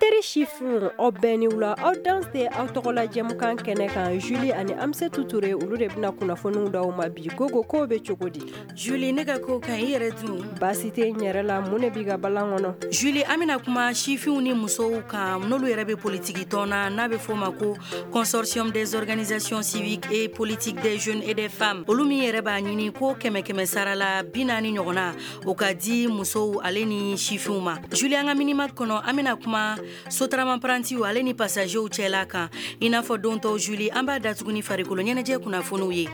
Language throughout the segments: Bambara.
Auditeurs chiffres au Benioula, audience de autorola jamukan kenekan Julie ani Amsetou Touré ulu de bina kunafonu da uma bi gogo ko be chogodi. Julie nega ko kan yere dun. Basite nyere la mune biga balangono. Julie amina kuma chiffres ni muso kan nolu yere be politique tona na be foma ko consortium des organisations civiques et politiques des jeunes et des femmes. Olumi yere ba nyini ko keme sarala binani nyogona o ka di muso aleni chiffres ma. Julie anga minima kono amina kuma sotrama pranti wa aleni passager u cela kan ina fo donto Julie amba datuguni farikolo nyeneje kuna fonu ye.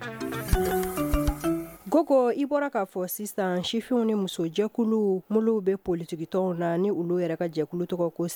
Gogo ibora ka fo sisan chiffres ni muso jekulu mulu be politique tona ni ulu yere ka jekulu to ko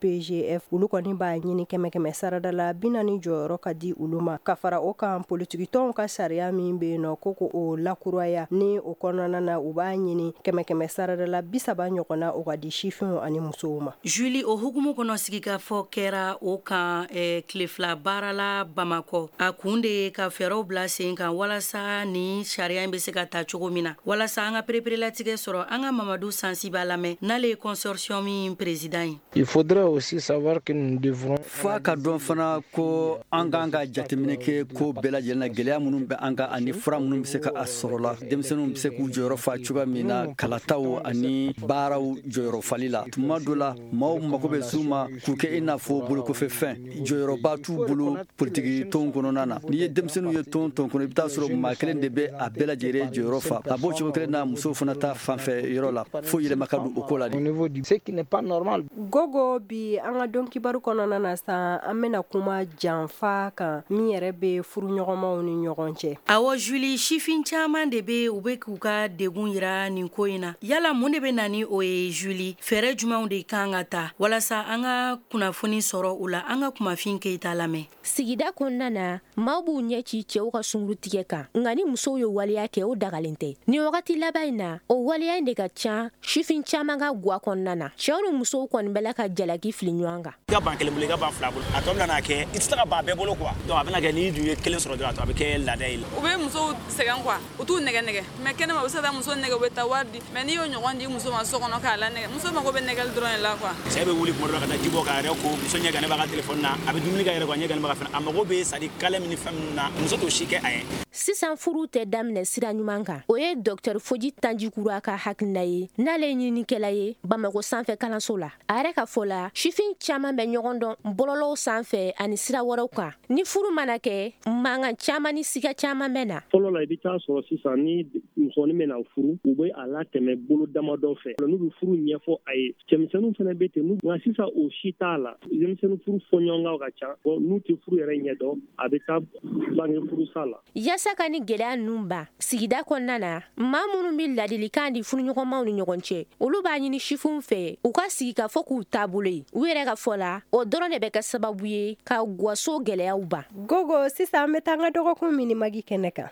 CCPGF ulu ko ni ba nyini keme sarada la binani joro ka di uluma ka fara o kan politique ton ka sharia min be no koko o lakuraya ni o konana na u ba nyini keme sarada la bisaba nyokona o ka di chiffres ani muso ma. Julie o hukumu kono sigika fo kera o kan klefla barala Bamako akunde ka fero blase kan walasa ni sharia se ka ta cogo mina wala sa anga preparative soro anga Mamadou Sansiba lame na le consortium président. Il faudrait aussi savoir que nous devrons fa ka don fana ko anga jatemine ke ko bela jelna gelya munum be anga ani fra munum se ka asorola demsenum se ku joro fa chuga mina kalataw ani baraw joro falila tumadola maw makobe suma ku ke ina fo bulu ko fe fin joro batu bulu politique ton kono nana ni demsenu ye ton kono bita soro makelen de be a bela jere joro fa abo chimo kele na muso fana ta fanfe yorola fo yele makadu okola au niveau du ce qui n'est pas normal. Gogo bi anga donki baru kono nana sa amena kuma janfa kan mi yere be furu nyogoma ni nyogonche. Awo Julie chifin chaman de be ube kuka degun yira ni koina yala munde be nani o e Julie fere juma de kangata wala sa anga kunafuni soro ula anga kuma finke italame sigida konnana mabu nyechi chew ka sungru tigeka ngani muso yo waliya ke o dagalente ni wakati labaina o waliya ndeka cha shifin chama ga gwa konnana chawru muso kon bela ka jalaki flinywanga ga bankele mulega ban flabul atomna na ke itsa ba be bolo kwa donc abena ga ni du kelen soro dra to abeke la dai o be muso segan kwa o tu nege me kene ma usada muso nege beta wardi me ni yo nyogondi muso ma so kono kala nege muso ma go be negal drone la kwa sebe wuli ko ro ka jibo ka re ko muso nyega ne ba ka telephone na abi dumni ga re ko nyega ne ba ka fa amago be sadi kala mini famna muso to shike aye sisan furu te damne sira nyumanka o ye Dr Foji Tanjikura ka hakinaye nale nyini kelaye Bamako sanfɛ kalanso la are ka fola shifin chama be nyogondon bololo sanfɛ ani sira woro kan ni furu manake manga chama ni sika chama mena folo la ibi ta so sisan ni musoni mena furu u be ala teme bolo damadɔ fɛ nu bi furu ɲɛfɔ aye cɛmisɛnu fana be te nu nga sisan o shita la cɛmisɛnu furu fɔɲɔgɔngaw ka ca nu ti furu yɛrɛ ɲɛdɔn a be taa bange furu sala yasa ka ni gɛlɛya numba sigida kɔnɔna maa minnu bi ladilikan di furuɲɔgɔnmaw ni ɲɔgɔn cɛ olu b'a ɲini sifinw fɛ u ka sigi ka fɔ k'u taabolo ye u yɛrɛ ka fɔ la o dɔrɔn de bɛ kɛ sababu ye ka gwaso gɛlɛyaw ban. Gogo sisan an bɛ taa an ka dɔgɔkun minimagi kɛnɛ kan.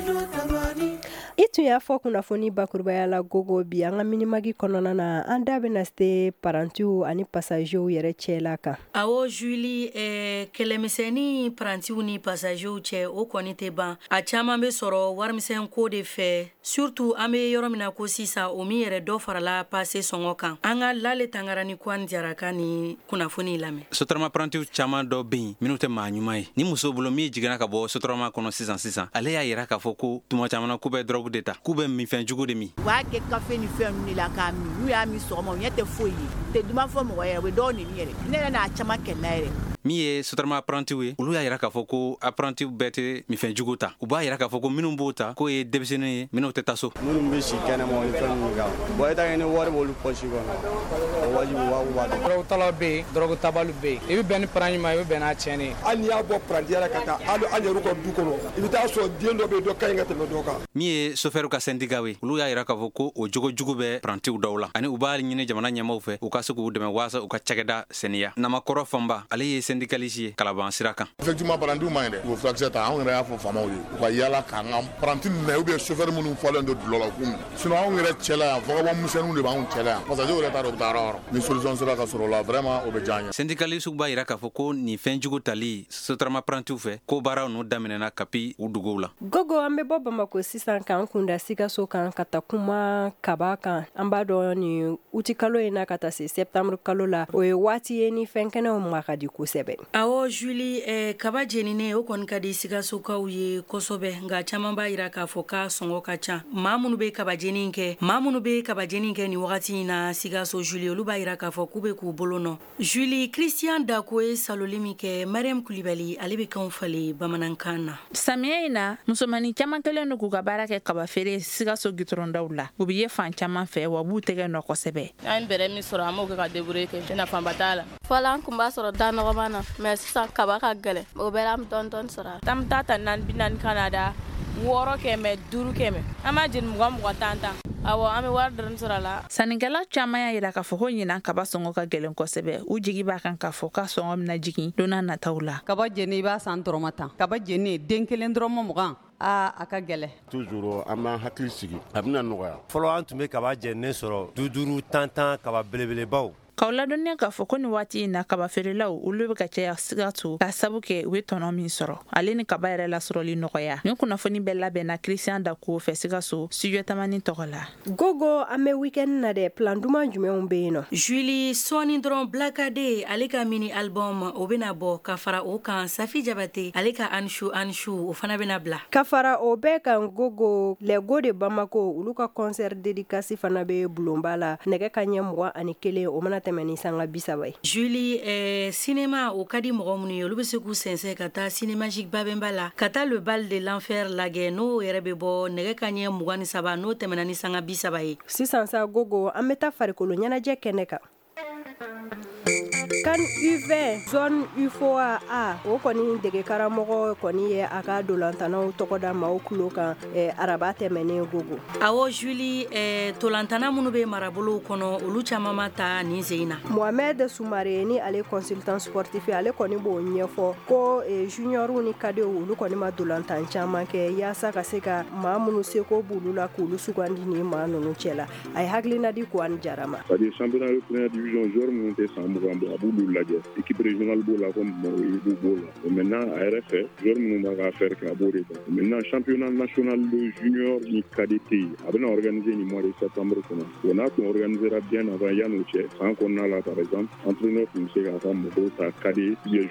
I tun y'a fɔ kunnafoni bakurubaya la Gogo bi an ka minimagi kɔnɔna na an da bɛna se parantiw ani pasagew yɛrɛ cɛla kan. Awo Julie kɛlɛmisɛnni parantiw ni pasagew cɛ o kɔni tɛ ban a caman bɛ sɔrɔ warimisɛn ko de fɛ surtout an bɛ yɔrɔ min na ko sisan o min yɛrɛ dɔ farala pase sɔngɔ kan an ka Lale Tangara ni Kwan Jaraka ni kunnafoni lamɛn. Sotarama parantiw caman dɔ bɛ yen minnu tɛ maa ɲuman ye ni muso bolo min jiginna ka bɔ sotarama kɔnɔ sisan ale y'a yira k'a fɔ ko tuma caman na k'u bɛ drogue de ta k'u bɛ minfɛn jugu de min. U b'a kɛ kafe ni fɛn ninnu de la k'a min n'u y'a min sɔgɔma u ɲɛ tɛ foyi ye tɛ duman fɔ mɔgɔ yɛrɛ u bɛ dɔw neni yɛrɛ ne yɛrɛ n'a caman kɛlɛ yɛrɛ. Min ye sotarama apprentiw ye olu y'a yira k'a fɔ ko apprentiw bɛɛ tɛ minfɛn jugu ta u b'a yira k'a fɔ ko minnu b'o ta k'o ye denmisɛnninw ye minnu tɛ taa so. minnu bɛ si kɛnɛma ni fɛn ninnu kan bon e t'a kɛ ni wari b'olu pɔsi kɔnɔ o wajibi wa b'a dɔn. drogue talaw bɛ yen drogue tabalu bɛ yen i bɛ bɛn ni paranti ma i bɛ bɛn n'a tiɲɛni ye. hali n'i y'a bɔ paranti yɛrɛ ka taa an yɛrɛ ka du kɔnɔ i bɛ taa sɔrɔ den dɔ bɛ yen dɔ ka ɲi ka tɛmɛ dɔ kan. min ye chauffeur ka syndicat ye olu y'a yira k'a fɔ ko o jogo jugu bɛ parantiw dɔw la ani u b'a ɲini jamana ɲɛmaaw fɛ u ka se k'u dɛmɛ waasa u ka cakɛda saniya. Namakɔrɔ fanba ale ye syndicaliste ye Kalaban sira kan. Effectivement parantiw ma ɲi dɛ. O furakisɛ ta anw yɛrɛ y'a fɔ faamaw ye. U ka yala k'an ka paranti minɛ ou bien chauffeur minnu fɔlen don dulɔ la kun. Sinon anw yɛrɛ cɛla yan vagabond de b'anw cɛla yan. Passager yɛrɛ t'a dɔn u bɛ taa yɔrɔ yɔrɔ. Ni solution sera ka sɔrɔ o la vraiment o bɛ diya an ye. Syndicaliste b'a yira k'a fɔ ko nin fɛnjugu tali sotarama parantiw fɛ ko baaraw n'u daminɛna kapi u duguw la. Gogo an bɛ bɔ Bamako sisan k'an kunda Sikaso kan ka ta kuma kaba kan. An b'a dɔn ni uti kalo in na ka taa se septembre kalo la o ye waati ye ni fɛn kɛnɛw ma ka di kosɛbɛ. Awɔ Julie kaba jeninen o kɔni ka di Sikasokaw ye kosɛbɛ nka caman b'a yira k'a fɔ ka sɔngɔ ka ca. Maa minnu bɛ kaba jenin kɛ ni wagati in na Sikaso Julie olu b'a yira k'a fɔ k'u bɛ k'u bolo nɔ. Julie Christian Dako ye saloli min kɛ Mariam Kulibali ale bɛ kanw falen bamanankan na. Samiya in na musomani caman kɛlen don k'u ka baara kɛ kaba feere Sikaso gitɔrɔndaw la. U bɛ ye fan caman fɛ wa b'u tɛgɛ nɔ kosɛbɛ. An bɛrɛ min sɔrɔ an m'o kɛ ka débrouiller kɛ nafaba t'a la. Fɔlɔ an kun b'a sɔrɔ da nɔgɔman na mais sisan kaba ka gɛlɛn o bɛɛ la an bɛ dɔɔni sɔrɔ. An bɛ taa ta 440 Canada 600 500 an b'a jeni 20 tan awɔ an bɛ wari dɔrɔn sɔrɔ a la. Sannikɛla caman y'a yira k'a fɔ ko ɲinan kaba sɔngɔ ka gɛlɛn kosɛbɛ u jigi b'a kan k'a fɔ ka sɔngɔ bɛna jigin don n'a nataw la. Kaba jeni i b'a san dɔrɔmɛ 10 kaba jeni den kelen dɔrɔmɛ 20 a ka gɛlɛn. Toujours an b'an hakili sigi a bɛna nɔgɔya. Fɔlɔ an tun bɛ kaba jɛnnen sɔrɔ 50 tan kaba belebelebaw. K'aw ladɔnniya k'a fɔ ko ni waati in na kaba feerelaw olu bɛ ka caya Sikaso k'a sabu kɛ u ye tɔnɔ min sɔrɔ ale ni kaba yɛrɛ lasɔrɔli nɔgɔya. Nin kunnafoni bɛɛ labɛnna Christian Dako fɛ Sikaso studio Tamani tɔgɔ la. Gogo an bɛ weekend na dɛ plan duman jumɛnw bɛ yen nɔ. Julie sɔɔni dɔrɔn Blakade ale ka mini album o bɛna bɔ ka fara o kan Safi Jabate ale ka Anshu o fana bɛna bila. Ka fara o bɛɛ kan Gogo Lego de Bamako olu ka concert dédicace fana bɛ bulonba la nɛgɛ kanɲɛ 21 o mana tɛmɛni sanga 30 ye. Julie cinéma o kadi mɔgɔ minnu ye olu bɛ se k'u sɛnsɛn ka taa cinémagique Babemba la ka taa le bal de l'enfer lagɛ n'o yɛrɛ bɛ bɔ nɛgɛ kanɲɛ 23 n'o tɛmɛna ni sanga 30 ye. Sisan sa Gogo an bɛ taa farikolo ɲɛnajɛ kɛnɛ kan. Kan U20 zone UFOA A o kɔni dege karamɔgɔ kɔni ye a ka dolantanaw tɔgɔ da maaw kulo kan araba tɛmɛnen Gogo. Awɔ Julie tolantana minnu bɛ marabolow kɔnɔ olu caman ma ta nin sen na. Mohamed Soumare ni ale consultant sportif ale kɔni b'o ɲɛfɔ ko juniorw ni cadeaux olu kɔni ma dolantan caman kɛ yaasa ka se ka maa minnu seko b'olu la k'olu sugandi ni maa ninnu cɛla. A ye hakilina di Kouane Jarama. Championnat de première division joueur minnu tɛ san 20 bɔ a b'olu lajɛ équipe régionale b'o la comme Mɔribu b'o la maintenant a yɛrɛ fɛ joueur minnu b'a ka affaire kɛ a b'o de kɛ maintenant championnat national de junior ni cadet a bɛna organiser ni mois de septembre kɔnɔ bon n'a tun organisera bien avant yan'o cɛ san kɔnɔna la par exemple entraîneur tun bɛ se k'a ka mɔgɔw ta cadet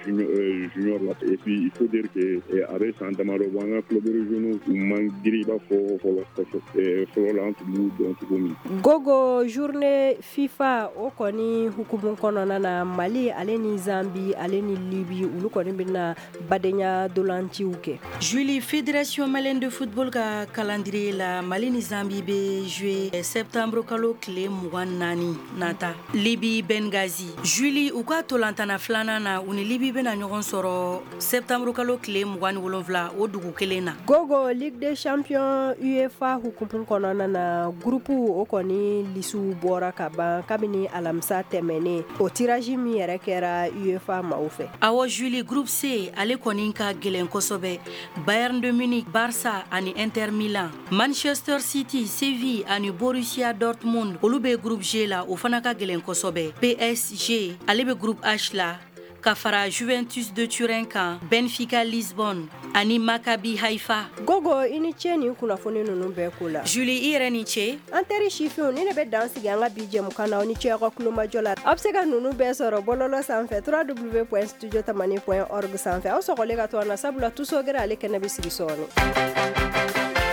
junior la et puis il faut dire que a bɛ san damadɔ bɔ an ka club régionaux u man giri i b'a fɔ fɔlɔ la an tun b'u dɔn cogo min. Gogo journée FIFA o kɔni hukumu kɔnɔna na Mali ale ni Zambi ale ni Libye olu kɔni bɛna badenya dolantiw kɛ. Julie Fédération malienne de football ka calendrier la Mali ni Zambi bɛ jouer septembre kalo tile 24 nata Libye Benghazi. Julie u ka tolantana filanan na u ni Libye bɛna ɲɔgɔn sɔrɔ septembre kalo tile 27 o dugu kelen na. Gogo Ligue des Champions UEFA hukumu kɔnɔna na groupe o kɔni lisu bɔra ka ban kabini alamisa tɛmɛnen o tirage min yɛrɛ kɛra UEFA maaw fɛ. Awɔ Julie groupe C ale kɔni ka gɛlɛn kosɛbɛ. Bayern de Munich, Barça ani Inter Milan, Manchester City, Séville ani Borussia Dortmund olu bɛ groupe G la o fana ka gɛlɛn kosɛbɛ. PSG ale bɛ groupe H la ka fara Juventus de Turin kan Benfica Lisbonne ani Maccabi Haifa. Gogo i ni ce ni kunnafoni ninnu bɛɛ ko la. Julie i yɛrɛ ni ce. An teri sifinw ni ne bɛ dan sigi an ka bi jɛmukan na o ni ce aw ka kulomajɔ la. Aw bɛ se ka ninnu bɛɛ sɔrɔ bɔlɔlɔ sanfɛ www.studiotamani.org sanfɛ. Aw sɔgɔlen ka to an na sabula tuso gɛrɛ ale kɛnɛ bɛ sigi sɔɔni.